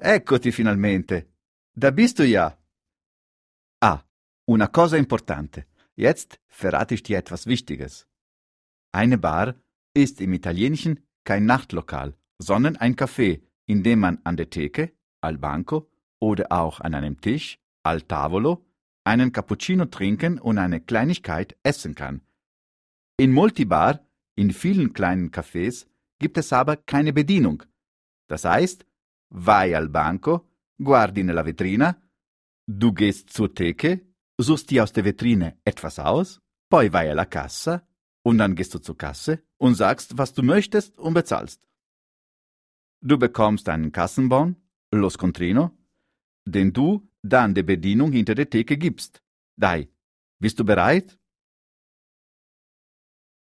Eccoti finalmente. Da bist du ja. Ah, una cosa importante. Jetzt verrate ich dir etwas Wichtiges. Eine Bar ist im Italienischen kein Nachtlokal, sondern ein Café, in dem man an der Theke, al banco, oder auch an einem Tisch, al tavolo, einen Cappuccino trinken und eine Kleinigkeit essen kann. In molti Bar, in vielen kleinen Cafés, gibt es aber keine Bedienung. Das heißt, vai al banco, guardi nella vetrina, du gehst zur Theke, suchst dir aus der Vitrine etwas aus, poi vai alla cassa, und dann gehst du zur Kasse und sagst, was du möchtest und bezahlst. Du bekommst einen Kassenbon, lo scontrino, den du dann der Bedienung hinter der Theke gibst. Dai, bist du bereit?